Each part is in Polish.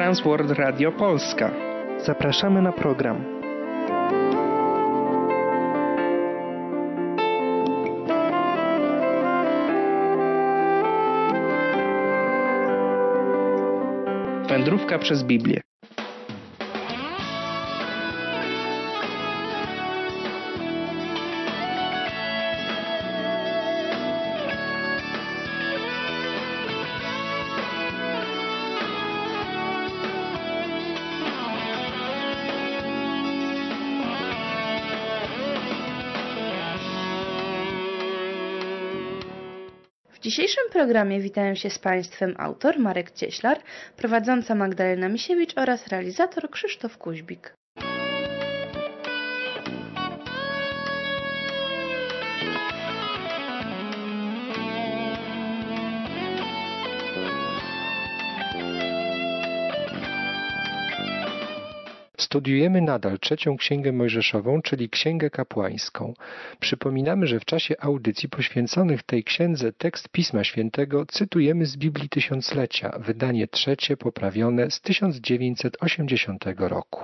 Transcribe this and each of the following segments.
Transworld Radio Polska. Zapraszamy na program. Wędrówka przez Biblię. W dzisiejszym programie witają się z Państwem autor Marek Cieślar, prowadząca Magdalena Misiewicz oraz realizator Krzysztof Kuźbik. Studiujemy nadal trzecią Księgę Mojżeszową, czyli Księgę Kapłańską. Przypominamy, że w czasie audycji poświęconych tej księdze tekst Pisma Świętego cytujemy z Biblii Tysiąclecia, wydanie trzecie poprawione z 1980 roku.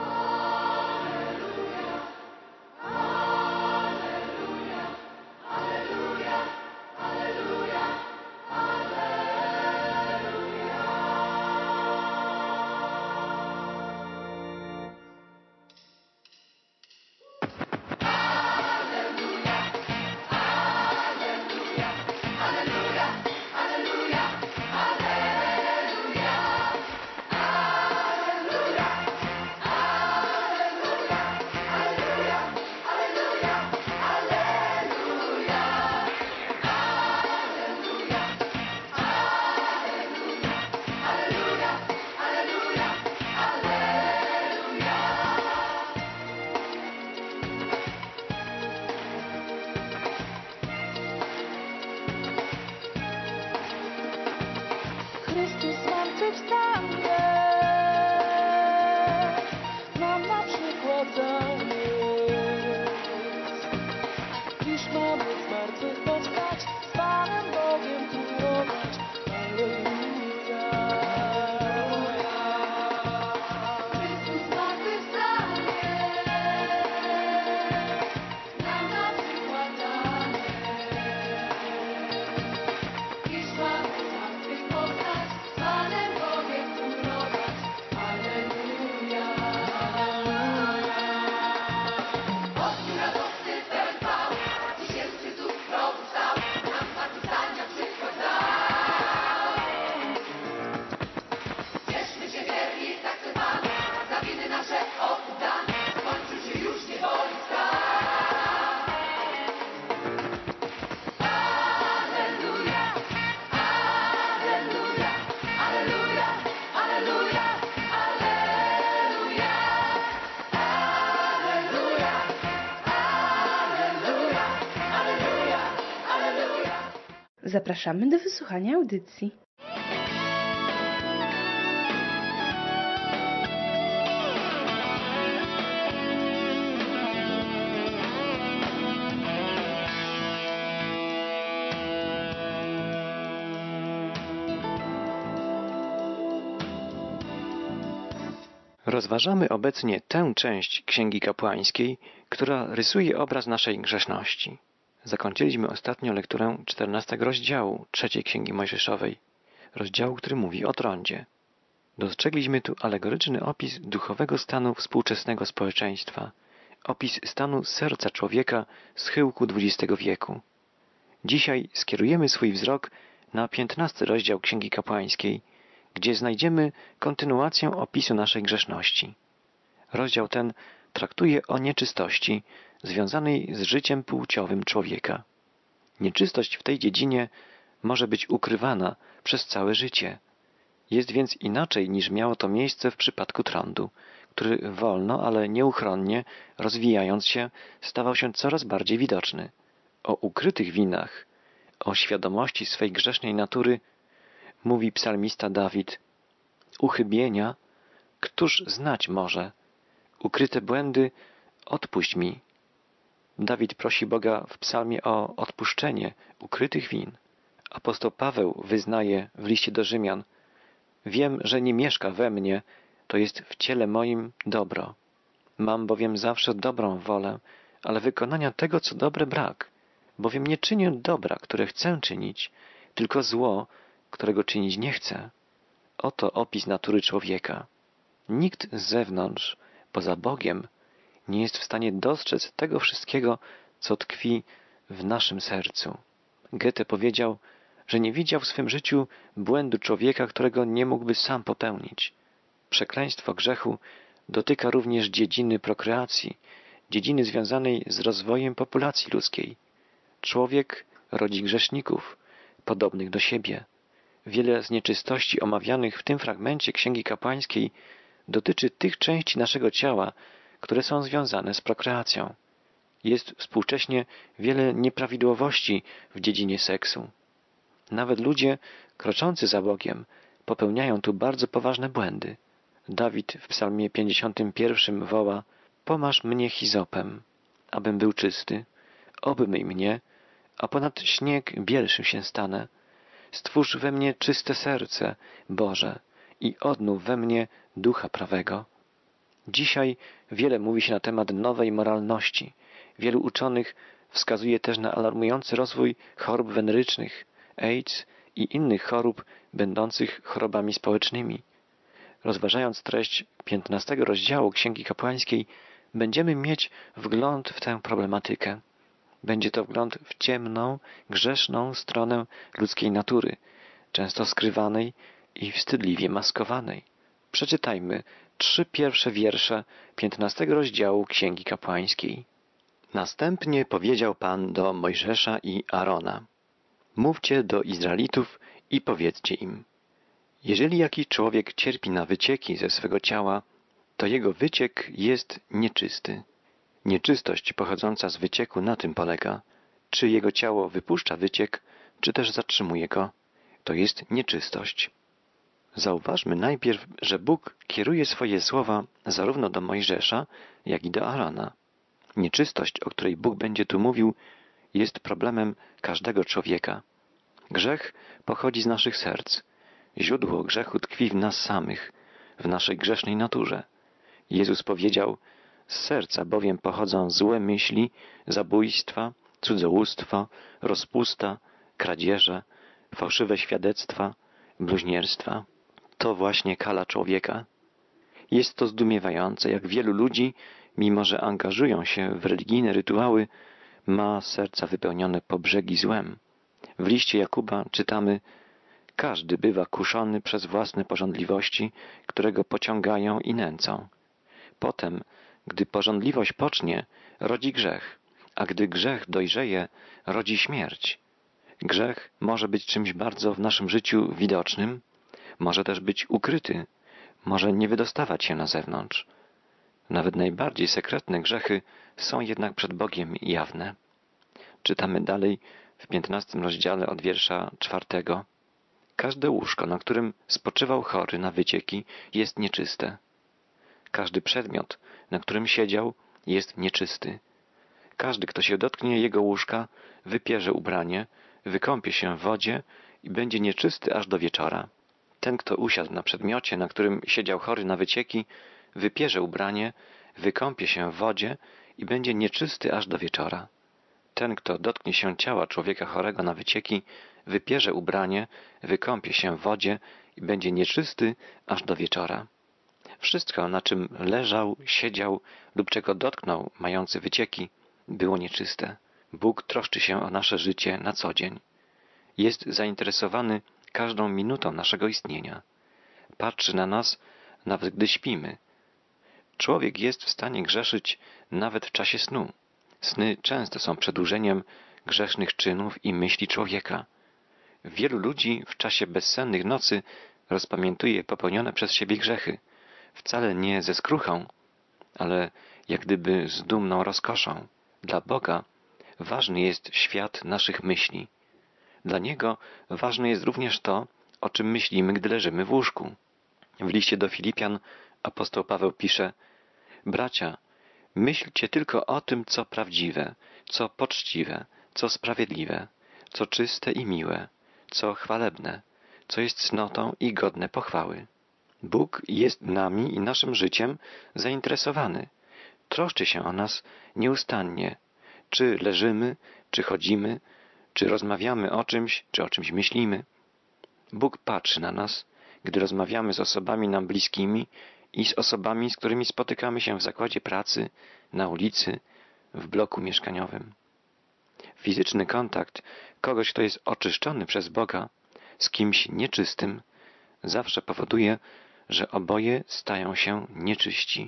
Chrystus zmartwychwstanie, nam na przykład daje. Dziś mamy z martwych powstać, z Panem Bogiem królować. Alleluja. Chrystus zmartwychwstanie, nam na przykład daje. Dziś mamy z martwych powstać, z Panem Bogiem królować. Alleluja. Odbiór radosny pełen chwał, dziś jest Chrystus znowu wstał, nam zmartwychwstania przykład dał. Cieszmy się wierni, tak chce Pan, za winy nasze odkup dan, skończył się już niewoli stan. Alleluja, alleluja, alleluja, alleluja, alleluja, alleluja, alleluja, alleluja, alleluja. Zapraszamy do wysłuchania audycji. Rozważamy obecnie tę część Księgi Kapłańskiej, która rysuje obraz naszej grzeszności. Zakończyliśmy ostatnio lekturę 14 rozdziału trzeciej Księgi Mojżeszowej, rozdziału, który mówi o trądzie. Dostrzegliśmy tu alegoryczny opis duchowego stanu współczesnego społeczeństwa, opis stanu serca człowieka schyłku XX wieku. Dzisiaj skierujemy swój wzrok na 15 rozdział Księgi Kapłańskiej, gdzie znajdziemy kontynuację opisu naszej grzeszności. Rozdział ten traktuje o nieczystości związanej z życiem płciowym człowieka. Nieczystość w tej dziedzinie może być ukrywana przez całe życie. Jest więc inaczej niż miało to miejsce w przypadku trądu, który wolno, ale nieuchronnie, rozwijając się, stawał się coraz bardziej widoczny. O ukrytych winach, o świadomości swej grzesznej natury mówi psalmista Dawid: uchybienia, któż znać może? Ukryte błędy, odpuść mi. Dawid prosi Boga w psalmie o odpuszczenie ukrytych win. Apostoł Paweł wyznaje w liście do Rzymian: Wiem, że nie mieszka we mnie, to jest w ciele moim dobro. Mam bowiem zawsze dobrą wolę, ale wykonania tego, co dobre, brak. Bowiem nie czynię dobra, które chcę czynić, tylko zło, którego czynić nie chcę. Oto opis natury człowieka. Nikt z zewnątrz, poza Bogiem, nie jest w stanie dostrzec tego wszystkiego, co tkwi w naszym sercu. Goethe powiedział, że nie widział w swym życiu błędu człowieka, którego nie mógłby sam popełnić. Przekleństwo grzechu dotyka również dziedziny prokreacji, dziedziny związanej z rozwojem populacji ludzkiej. Człowiek rodzi grzeszników, podobnych do siebie. Wiele z nieczystości omawianych w tym fragmencie Księgi Kapłańskiej dotyczy tych części naszego ciała, które są związane z prokreacją. Jest współcześnie wiele nieprawidłowości w dziedzinie seksu. Nawet ludzie kroczący za Bogiem popełniają tu bardzo poważne błędy. Dawid w psalmie 51 woła: pomaż mnie hizopem, abym był czysty, obmyj mnie, a ponad śnieg bielszym się stanę. Stwórz we mnie czyste serce, Boże, i odnów we mnie ducha prawego. Dzisiaj wiele mówi się na temat nowej moralności. Wielu uczonych wskazuje też na alarmujący rozwój chorób wenerycznych, AIDS i innych chorób będących chorobami społecznymi. Rozważając treść 15 rozdziału Księgi Kapłańskiej, będziemy mieć wgląd w tę problematykę. Będzie to wgląd w ciemną, grzeszną stronę ludzkiej natury, często skrywanej i wstydliwie maskowanej. Przeczytajmy 3 pierwsze wiersze 15 rozdziału Księgi Kapłańskiej. Następnie powiedział Pan do Mojżesza i Arona: mówcie do Izraelitów i powiedzcie im: jeżeli jakiś człowiek cierpi na wycieki ze swego ciała, to jego wyciek jest nieczysty. Nieczystość pochodząca z wycieku na tym polega, czy jego ciało wypuszcza wyciek, czy też zatrzymuje go. To jest nieczystość. Zauważmy najpierw, że Bóg kieruje swoje słowa zarówno do Mojżesza, jak i do Arona. Nieczystość, o której Bóg będzie tu mówił, jest problemem każdego człowieka. Grzech pochodzi z naszych serc. Źródło grzechu tkwi w nas samych, w naszej grzesznej naturze. Jezus powiedział: z serca bowiem pochodzą złe myśli, zabójstwa, cudzołóstwo, rozpusta, kradzieże, fałszywe świadectwa, bluźnierstwa. To właśnie kala człowieka. Jest to zdumiewające, jak wielu ludzi, mimo że angażują się w religijne rytuały, ma serca wypełnione po brzegi złem. W liście Jakuba czytamy: każdy bywa kuszony przez własne pożądliwości, które go pociągają i nęcą. Potem, gdy pożądliwość pocznie, rodzi grzech, a gdy grzech dojrzeje, rodzi śmierć. Grzech może być czymś bardzo w naszym życiu widocznym, może też być ukryty, może nie wydostawać się na zewnątrz. Nawet najbardziej sekretne grzechy są jednak przed Bogiem jawne. Czytamy dalej w 15 rozdziale od wiersza 4. Każde łóżko, na którym spoczywał chory na wycieki, jest nieczyste. Każdy przedmiot, na którym siedział, jest nieczysty. Każdy, kto się dotknie jego łóżka, wypierze ubranie, wykąpie się w wodzie i będzie nieczysty aż do wieczora. Ten, kto usiadł na przedmiocie, na którym siedział chory na wycieki, wypierze ubranie, wykąpie się w wodzie i będzie nieczysty aż do wieczora. Ten, kto dotknie się ciała człowieka chorego na wycieki, wypierze ubranie, wykąpie się w wodzie i będzie nieczysty aż do wieczora. Wszystko, na czym leżał, siedział lub czego dotknął, mający wycieki, było nieczyste. Bóg troszczy się o nasze życie na co dzień. Jest zainteresowany każdą minutą naszego istnienia. Patrzy na nas, nawet gdy śpimy. Człowiek jest w stanie grzeszyć nawet w czasie snu. Sny często są przedłużeniem grzesznych czynów i myśli człowieka. Wielu ludzi w czasie bezsennych nocy rozpamiętuje popełnione przez siebie grzechy. Wcale nie ze skruchą, ale jak gdyby z dumną rozkoszą. Dla Boga ważny jest świat naszych myśli. Dla Niego ważne jest również to, o czym myślimy, gdy leżymy w łóżku. W liście do Filipian apostoł Paweł pisze: bracia, myślcie tylko o tym, co prawdziwe, co poczciwe, co sprawiedliwe, co czyste i miłe, co chwalebne, co jest cnotą i godne pochwały. Bóg jest nami i naszym życiem zainteresowany. Troszczy się o nas nieustannie. Czy leżymy, czy chodzimy, czy rozmawiamy o czymś, czy o czymś myślimy. Bóg patrzy na nas, gdy rozmawiamy z osobami nam bliskimi i z osobami, z którymi spotykamy się w zakładzie pracy, na ulicy, w bloku mieszkaniowym. Fizyczny kontakt kogoś, kto jest oczyszczony przez Boga, z kimś nieczystym, zawsze powoduje, że oboje stają się nieczyści.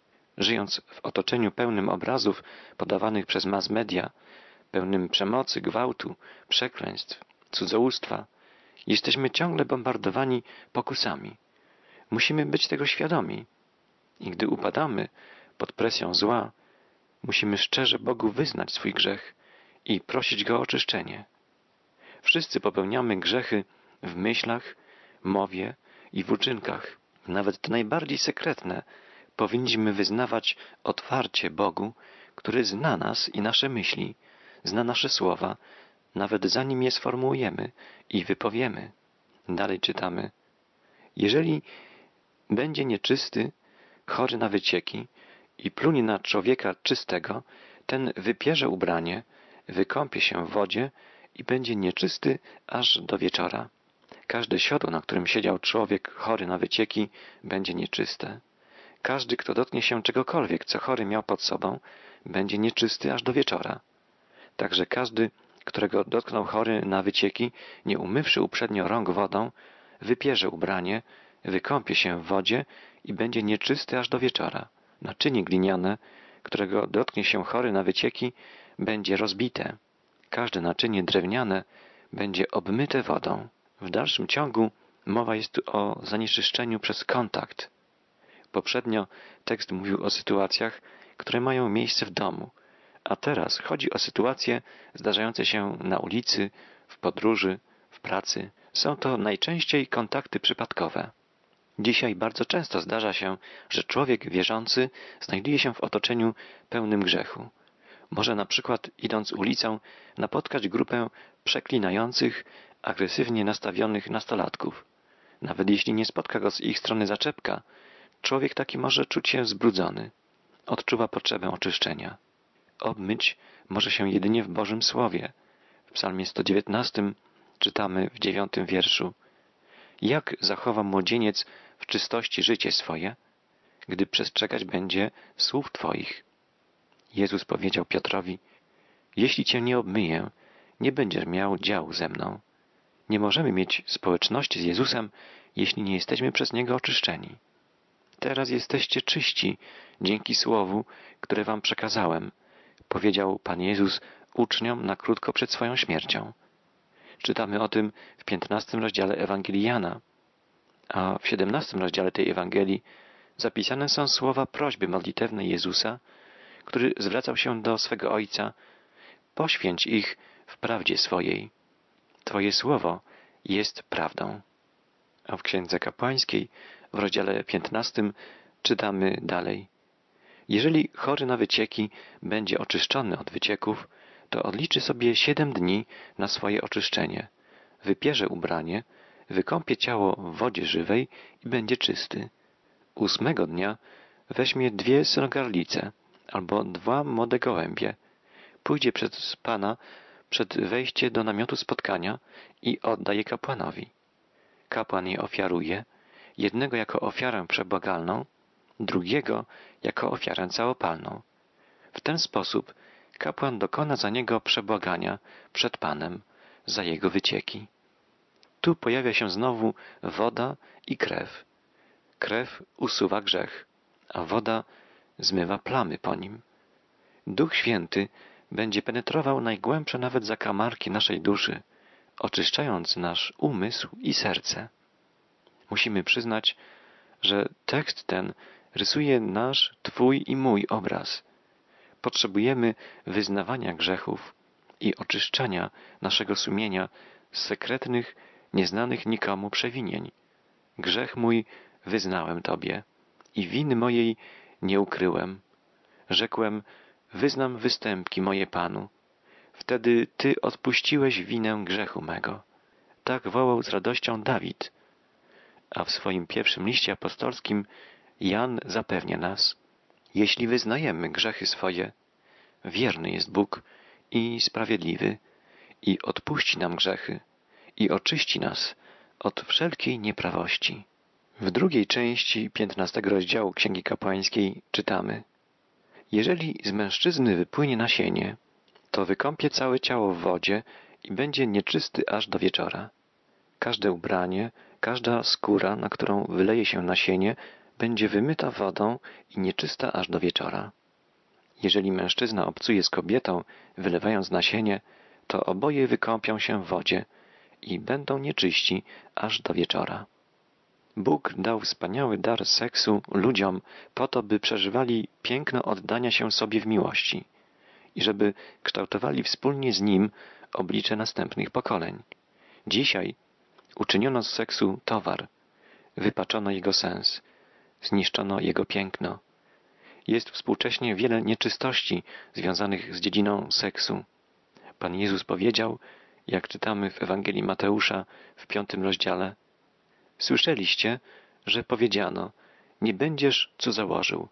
Żyjąc w otoczeniu pełnym obrazów podawanych przez mass media, pełnym przemocy, gwałtu, przekleństw, cudzołóstwa, jesteśmy ciągle bombardowani pokusami. Musimy być tego świadomi. I gdy upadamy pod presją zła, musimy szczerze Bogu wyznać swój grzech i prosić Go o oczyszczenie. Wszyscy popełniamy grzechy w myślach, mowie i w uczynkach. Nawet te najbardziej sekretne powinniśmy wyznawać otwarcie Bogu, który zna nas i nasze myśli, zna nasze słowa, nawet zanim je sformułujemy i wypowiemy. Dalej czytamy. Jeżeli będzie nieczysty, chory na wycieki i plunie na człowieka czystego, ten wypierze ubranie, wykąpie się w wodzie i będzie nieczysty aż do wieczora. Każde siodło, na którym siedział człowiek chory na wycieki, będzie nieczyste. Każdy, kto dotknie się czegokolwiek, co chory miał pod sobą, będzie nieczysty aż do wieczora. Także każdy, którego dotknął chory na wycieki, nie umywszy uprzednio rąk wodą, wypierze ubranie, wykąpie się w wodzie i będzie nieczysty aż do wieczora. Naczynie gliniane, którego dotknie się chory na wycieki, będzie rozbite. Każde naczynie drewniane będzie obmyte wodą. W dalszym ciągu mowa jest tu o zanieczyszczeniu przez kontakt. Poprzednio tekst mówił o sytuacjach, które mają miejsce w domu, a teraz chodzi o sytuacje zdarzające się na ulicy, w podróży, w pracy. Są to najczęściej kontakty przypadkowe. Dzisiaj bardzo często zdarza się, że człowiek wierzący znajduje się w otoczeniu pełnym grzechu. Może na przykład idąc ulicą napotkać grupę przeklinających, agresywnie nastawionych nastolatków. Nawet jeśli nie spotka go z ich strony zaczepka, człowiek taki może czuć się zbrudzony. Odczuwa potrzebę oczyszczenia. Obmyć może się jedynie w Bożym Słowie. W Psalmie 119 czytamy w 9 wierszu. Jak zachowa młodzieniec w czystości życie swoje, gdy przestrzegać będzie słów Twoich? Jezus powiedział Piotrowi, jeśli Cię nie obmyję, nie będziesz miał działu ze mną. Nie możemy mieć społeczności z Jezusem, jeśli nie jesteśmy przez Niego oczyszczeni. Teraz jesteście czyści dzięki słowu, które wam przekazałem, powiedział Pan Jezus uczniom na krótko przed swoją śmiercią. Czytamy o tym w 15 rozdziale Ewangelii Jana, a w 17 rozdziale tej Ewangelii zapisane są słowa prośby modlitewnej Jezusa, który zwracał się do swego Ojca, poświęć ich w prawdzie swojej. Twoje słowo jest prawdą. A w Księdze Kapłańskiej w rozdziale 15 czytamy dalej. Jeżeli chory na wycieki będzie oczyszczony od wycieków, to odliczy sobie 7 dni na swoje oczyszczenie. Wypierze ubranie, wykąpie ciało w wodzie żywej i będzie czysty. 8 dnia weźmie 2 synogarlice albo 2 młode gołębie. Pójdzie przez Pana przed wejście do namiotu spotkania i odda je kapłanowi. Kapłan je ofiaruje, jednego jako ofiarę przebłagalną, drugiego jako ofiarę całopalną. W ten sposób kapłan dokona za niego przebłagania przed Panem za jego wycieki. Tu pojawia się znowu woda i krew. Krew usuwa grzech, a woda zmywa plamy po nim. Duch Święty będzie penetrował najgłębsze nawet zakamarki naszej duszy, oczyszczając nasz umysł i serce. Musimy przyznać, że tekst ten rysuje nasz, Twój i mój obraz. Potrzebujemy wyznawania grzechów i oczyszczania naszego sumienia z sekretnych, nieznanych nikomu przewinień. Grzech mój wyznałem Tobie i winy mojej nie ukryłem. Rzekłem, wyznam występki moje Panu. Wtedy Ty odpuściłeś winę grzechu mego. tak wołał z radością Dawid. A w swoim pierwszym liście apostolskim Jan zapewnia nas: jeśli wyznajemy grzechy swoje, wierny jest Bóg i sprawiedliwy i odpuści nam grzechy i oczyści nas od wszelkiej nieprawości. W drugiej części 15 rozdziału Księgi Kapłańskiej czytamy: jeżeli z mężczyzny wypłynie nasienie, to wykąpie całe ciało w wodzie i będzie nieczysty aż do wieczora. Każde ubranie, każda skóra, na którą wyleje się nasienie, będzie wymyta wodą i nieczysta aż do wieczora. Jeżeli mężczyzna obcuje z kobietą, wylewając nasienie, to oboje wykąpią się w wodzie i będą nieczyści aż do wieczora. Bóg dał wspaniały dar seksu ludziom po to, by przeżywali piękno oddania się sobie w miłości i żeby kształtowali wspólnie z Nim oblicze następnych pokoleń. Dzisiaj uczyniono z seksu towar, wypaczono jego sens, zniszczono jego piękno. Jest współcześnie wiele nieczystości związanych z dziedziną seksu. Pan Jezus powiedział, jak czytamy w Ewangelii Mateusza w 5 rozdziale: słyszeliście, że powiedziano: nie będziesz cudzołożył.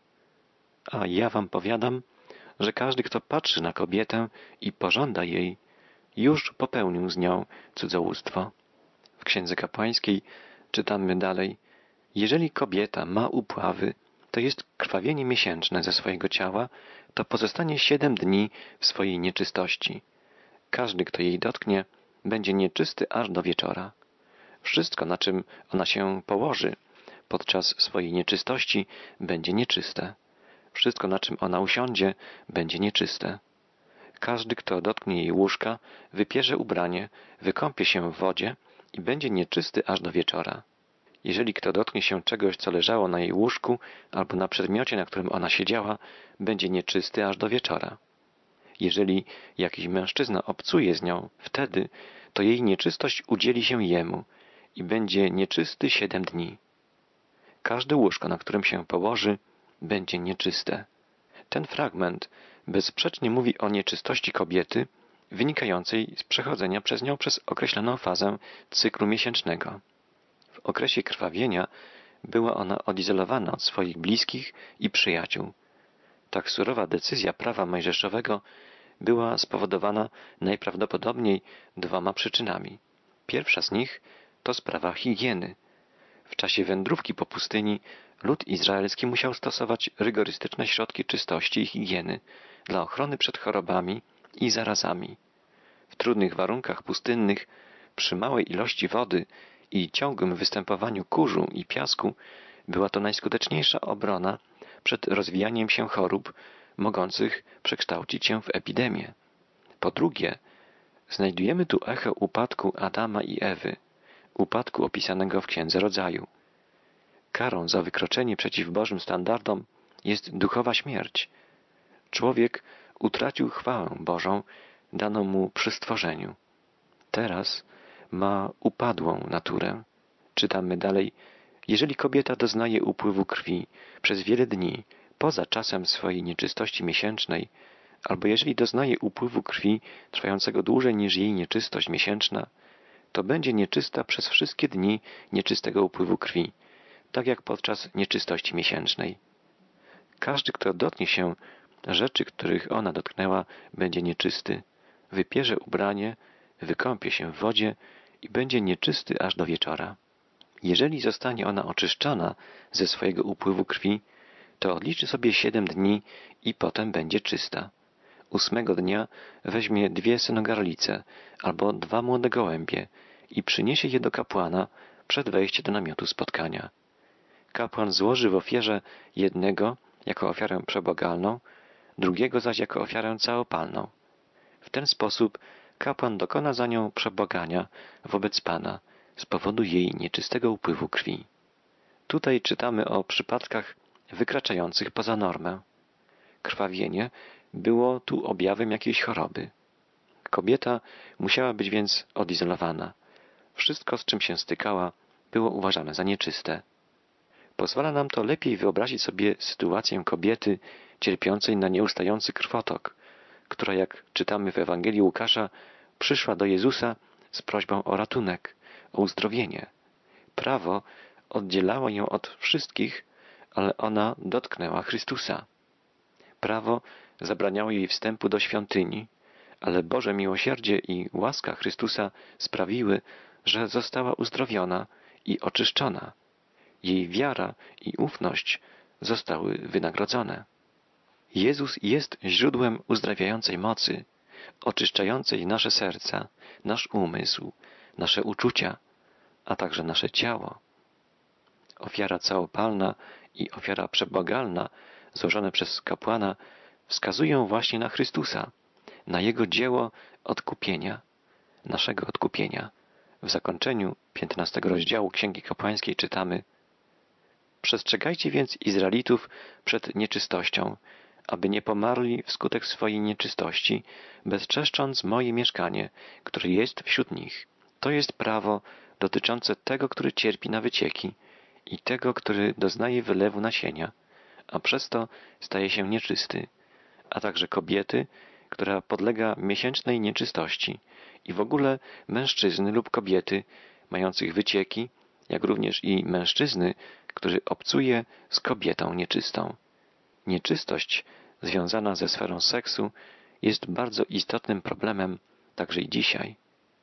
A ja wam powiadam, że każdy, kto patrzy na kobietę i pożąda jej, już popełnił z nią cudzołóstwo. W Księdze Kapłańskiej czytamy dalej: jeżeli kobieta ma upławy, to jest krwawienie miesięczne ze swojego ciała, to pozostanie 7 dni w swojej nieczystości. Każdy, kto jej dotknie, będzie nieczysty aż do wieczora. Wszystko, na czym ona się położy podczas swojej nieczystości, będzie nieczyste. Wszystko, na czym ona usiądzie, będzie nieczyste. Każdy, kto dotknie jej łóżka, wypierze ubranie, wykąpie się w wodzie i będzie nieczysty aż do wieczora. Jeżeli kto dotknie się czegoś, co leżało na jej łóżku albo na przedmiocie, na którym ona siedziała, będzie nieczysty aż do wieczora. Jeżeli jakiś mężczyzna obcuje z nią, wtedy to jej nieczystość udzieli się jemu i będzie nieczysty 7 dni. Każde łóżko, na którym się położy, będzie nieczyste. Ten fragment bezsprzecznie mówi o nieczystości kobiety wynikającej z przechodzenia przez nią przez określoną fazę cyklu miesięcznego. W okresie krwawienia była ona odizolowana od swoich bliskich i przyjaciół. Tak surowa decyzja prawa mojżeszowego była spowodowana najprawdopodobniej 2 przyczynami. Pierwsza z nich to sprawa higieny. W czasie wędrówki po pustyni lud izraelski musiał stosować rygorystyczne środki czystości i higieny dla ochrony przed chorobami i zarazami. W trudnych warunkach pustynnych, przy małej ilości wody i ciągłym występowaniu kurzu i piasku, była to najskuteczniejsza obrona przed rozwijaniem się chorób mogących przekształcić się w epidemię. Po drugie, znajdujemy tu echo upadku Adama i Ewy, upadku opisanego w Księdze Rodzaju. Karą za wykroczenie przeciw Bożym standardom jest duchowa śmierć. Człowiek utracił chwałę Bożą daną mu przy stworzeniu. Teraz ma upadłą naturę. Czytamy dalej: jeżeli kobieta doznaje upływu krwi przez wiele dni poza czasem swojej nieczystości miesięcznej, albo jeżeli doznaje upływu krwi trwającego dłużej niż jej nieczystość miesięczna, to będzie nieczysta przez wszystkie dni nieczystego upływu krwi, tak jak podczas nieczystości miesięcznej. Każdy, kto dotknie się rzeczy, których ona dotknęła, będzie nieczysty. Wypierze ubranie, wykąpie się w wodzie i będzie nieczysty aż do wieczora. Jeżeli zostanie ona oczyszczona ze swojego upływu krwi, to odliczy sobie 7 dni i potem będzie czysta. 8 dnia weźmie 2 synogarlice albo 2 młode gołębie i przyniesie je do kapłana przed wejściem do namiotu spotkania. Kapłan złoży w ofierze jednego jako ofiarę przebłagalną, drugiego zaś jako ofiarę całopalną. W ten sposób kapłan dokona za nią przebłagania wobec Pana z powodu jej nieczystego upływu krwi. Tutaj czytamy o przypadkach wykraczających poza normę. Krwawienie było tu objawem jakiejś choroby. Kobieta musiała być więc odizolowana. Wszystko, z czym się stykała, było uważane za nieczyste. Pozwala nam to lepiej wyobrazić sobie sytuację kobiety cierpiącej na nieustający krwotok, która, jak czytamy w Ewangelii Łukasza, przyszła do Jezusa z prośbą o ratunek o uzdrowienie. Prawo oddzielało ją od wszystkich, ale ona dotknęła Chrystusa. Prawo zabraniało jej wstępu do świątyni, ale Boże miłosierdzie i łaska Chrystusa sprawiły, że została uzdrowiona i oczyszczona. Jej wiara i ufność zostały wynagrodzone. Jezus jest źródłem uzdrawiającej mocy, oczyszczającej nasze serca, nasz umysł, nasze uczucia, a także nasze ciało. Ofiara całopalna i ofiara przebłagalna złożone przez kapłana wskazują właśnie na Chrystusa, na Jego dzieło odkupienia, naszego odkupienia. W zakończeniu 15 rozdziału Księgi Kapłańskiej czytamy: Przestrzegajcie więc Izraelitów przed nieczystością, aby nie pomarli wskutek swojej nieczystości, bezczeszcząc moje mieszkanie, które jest wśród nich. To jest prawo dotyczące tego, który cierpi na wycieki i tego, który doznaje wylewu nasienia, a przez to staje się nieczysty, a także kobiety, która podlega miesięcznej nieczystości i w ogóle mężczyzny lub kobiety mających wycieki, jak również i mężczyzny, który obcuje z kobietą nieczystą. Nieczystość związana ze sferą seksu jest bardzo istotnym problemem także i dzisiaj.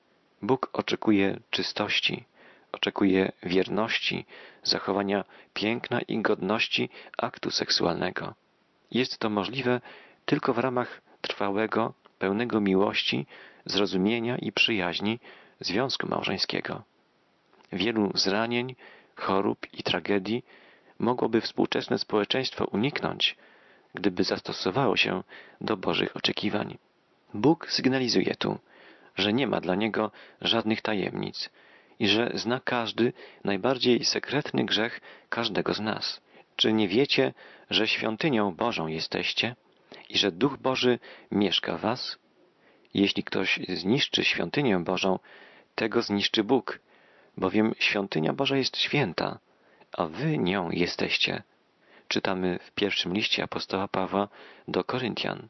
Bóg oczekuje czystości, oczekuje wierności, zachowania piękna i godności aktu seksualnego. Jest to możliwe tylko w ramach trwałego, pełnego miłości, zrozumienia i przyjaźni związku małżeńskiego. Wielu zranień, chorób i tragedii mogłoby współczesne społeczeństwo uniknąć, gdyby zastosowało się do Bożych oczekiwań. Bóg sygnalizuje tu, że nie ma dla Niego żadnych tajemnic i że zna każdy najbardziej sekretny grzech każdego z nas. Czy nie wiecie, że świątynią Bożą jesteście i że Duch Boży mieszka w was? Jeśli ktoś zniszczy świątynię Bożą, tego zniszczy Bóg, bowiem świątynia Boża jest święta, a wy nią jesteście. Czytamy w pierwszym liście apostoła Pawła do Koryntian.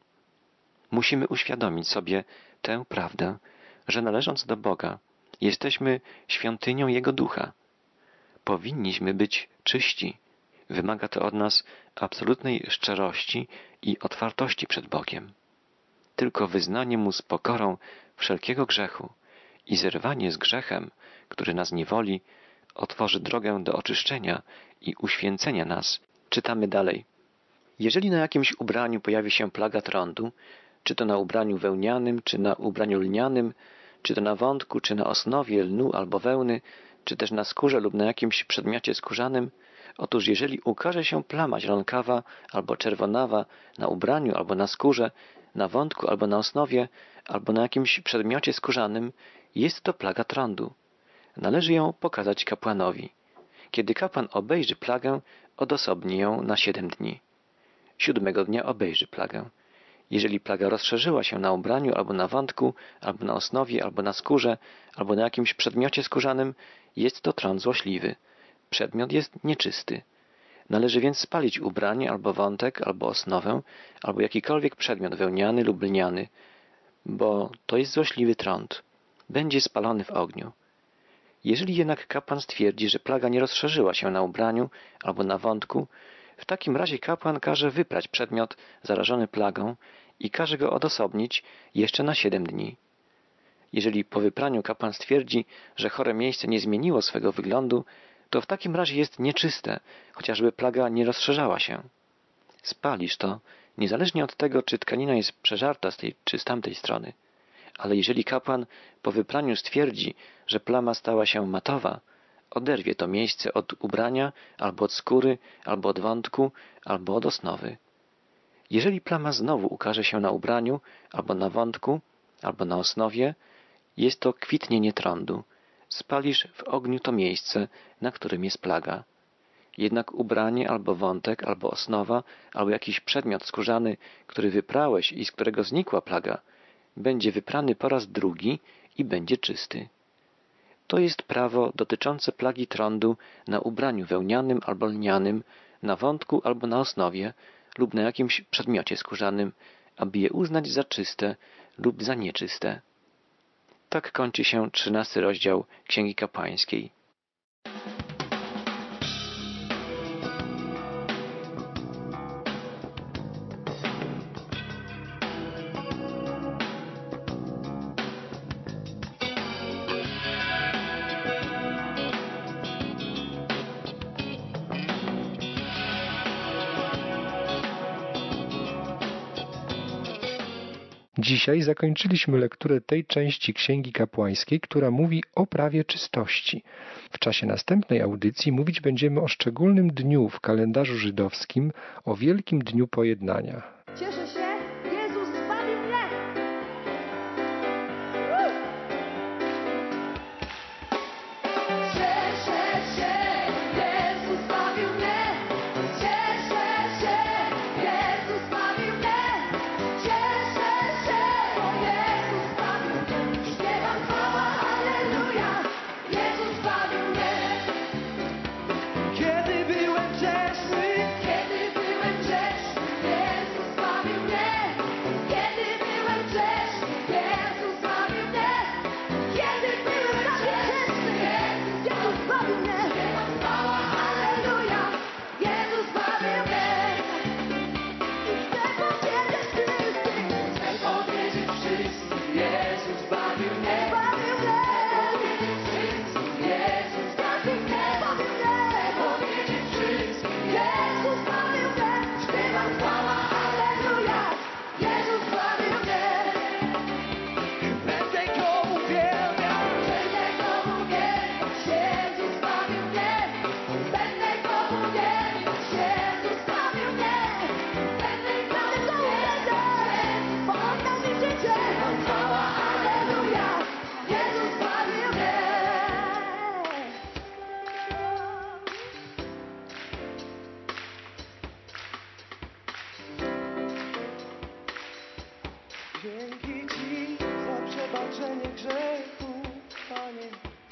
Musimy uświadomić sobie tę prawdę, że należąc do Boga, jesteśmy świątynią Jego Ducha. Powinniśmy być czyści. Wymaga to od nas absolutnej szczerości i otwartości przed Bogiem. Tylko wyznanie Mu z pokorą wszelkiego grzechu i zerwanie z grzechem, który nas niewoli, otworzy drogę do oczyszczenia i uświęcenia nas. Czytamy dalej. Jeżeli na jakimś ubraniu pojawi się plaga trądu, czy to na ubraniu wełnianym, czy na ubraniu lnianym, czy to na wątku, czy na osnowie lnu albo wełny, czy też na skórze lub na jakimś przedmiocie skórzanym, otóż jeżeli ukaże się plama zielonkawa albo czerwonawa na ubraniu albo na skórze, na wątku albo na osnowie, albo na jakimś przedmiocie skórzanym, jest to plaga trądu. Należy ją pokazać kapłanowi. Kiedy kapłan obejrzy plagę, odosobni ją na 7 dni. 7 dnia obejrzy plagę. Jeżeli plaga rozszerzyła się na ubraniu, albo na wątku, albo na osnowie, albo na skórze, albo na jakimś przedmiocie skórzanym, jest to trąd złośliwy. Przedmiot jest nieczysty. Należy więc spalić ubranie, albo wątek, albo osnowę, albo jakikolwiek przedmiot wełniany lub lniany, bo to jest złośliwy trąd. Będzie spalony w ogniu. Jeżeli jednak kapłan stwierdzi, że plaga nie rozszerzyła się na ubraniu albo na wątku, w takim razie kapłan każe wyprać przedmiot zarażony plagą i każe go odosobnić jeszcze na 7 dni. Jeżeli po wypraniu kapłan stwierdzi, że chore miejsce nie zmieniło swego wyglądu, to w takim razie jest nieczyste, chociażby plaga nie rozszerzała się. Spalisz to, niezależnie od tego, czy tkanina jest przeżarta z tej czy z tamtej strony. Ale jeżeli kapłan po wypraniu stwierdzi, że plama stała się matowa, oderwie to miejsce od ubrania, albo od skóry, albo od wątku, albo od osnowy. Jeżeli plama znowu ukaże się na ubraniu, albo na wątku, albo na osnowie, jest to kwitnienie trądu. Spalisz w ogniu to miejsce, na którym jest plaga. Jednak ubranie, albo wątek, albo osnowa, albo jakiś przedmiot skórzany, który wyprałeś i z którego znikła plaga, będzie wyprany po raz drugi i będzie czysty. To jest prawo dotyczące plagi trądu na ubraniu wełnianym albo lnianym, na wątku albo na osnowie lub na jakimś przedmiocie skórzanym, aby je uznać za czyste lub za nieczyste. Tak kończy się 13 rozdział Księgi Kapłańskiej. Dzisiaj zakończyliśmy lekturę tej części Księgi Kapłańskiej, która mówi o prawie czystości. W czasie następnej audycji mówić będziemy o szczególnym dniu w kalendarzu żydowskim, o Wielkim Dniu Pojednania. Cieszę się, Jezus zbawił mnie! Cieszę się, Jezus zbawił mnie! Cieszę się, Jezus zbawił mnie! Cieszę się, bo Jezus zbawił mnie! Śpiewam chwała, halleluja! Jezus zbawił mnie! Kiedy byłem grzeszny, Kiedy byłem grzeszny, Jezus zbawił mnie. Kiedy byłem grzeszny, Jezus zbawił mnie. Kiedy byłem grzeszny, Jezus zbawił mnie. Śpiewam chwała, halleluja, Jezus zbawił mnie. I chcę powiedzieć wszystkim, chcę powiedzieć wszystkim, Jezus zbawił mnie. Zbawił mnie. Chcę powiedzieć wszystkim, Jezus zbawił mnie. Zbawił mnie. Chcę powiedzieć wszystkim, Jezus zbawił mnie. Śpiewam chwała, halleluja, Jezus zbawił mnie. będę go uwielbiał. Będę go uwielbiać, Jezus zbawił mnie. Będę go uwielbiać, Jezus zbawił mnie. Będę go uwielbiać, bo On dał mi życie. Śpiewam chwała, halleluja, Jezus zbawił mnie. Dzięki Ci za przebaczenie grzechu, Panie.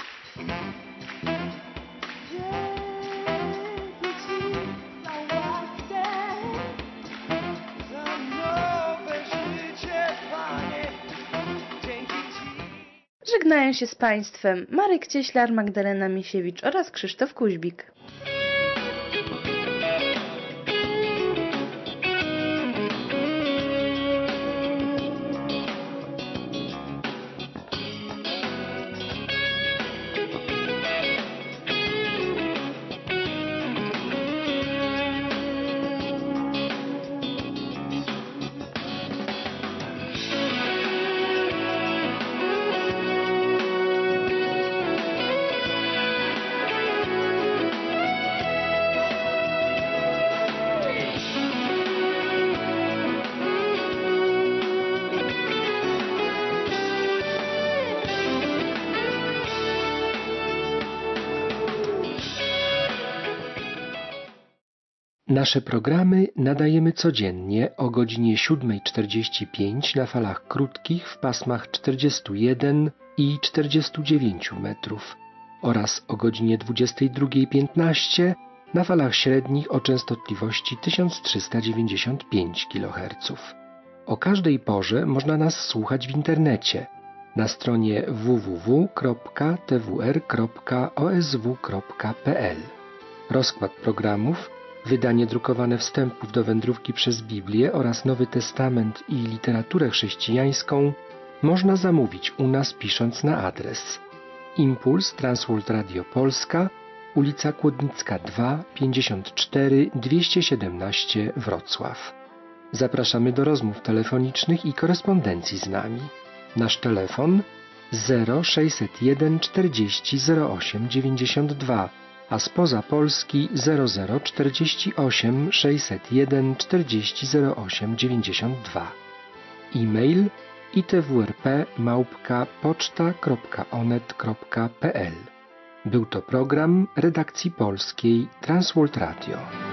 Dzięki Ci za łaskę. Za nowe życie, Panie. Dzięki Ci. Żegnają się z Państwem Marek Cieślar, Magdalena Misiewicz oraz Krzysztof Kuźbik. Nasze programy nadajemy codziennie o godzinie 7:45 na falach krótkich w pasmach 41 i 49 metrów oraz o godzinie 22:15 na falach średnich o częstotliwości 1395 kHz. O każdej porze można nas słuchać w internecie na stronie www.twr.osw.pl. Rozkład programów, wydanie drukowane wstępów do wędrówki przez Biblię oraz Nowy Testament i literaturę chrześcijańską można zamówić u nas pisząc na adres Impuls Transworld Radio Polska, ulica Kłodnicka 2, 54 217 Wrocław. Zapraszamy do rozmów telefonicznych i korespondencji z nami. Nasz telefon 0601 40 08 92, a spoza Polski 0048 601 40 08 92. E-mail itwrp@poczta.onet.pl. Był to program redakcji polskiej Transworld Radio.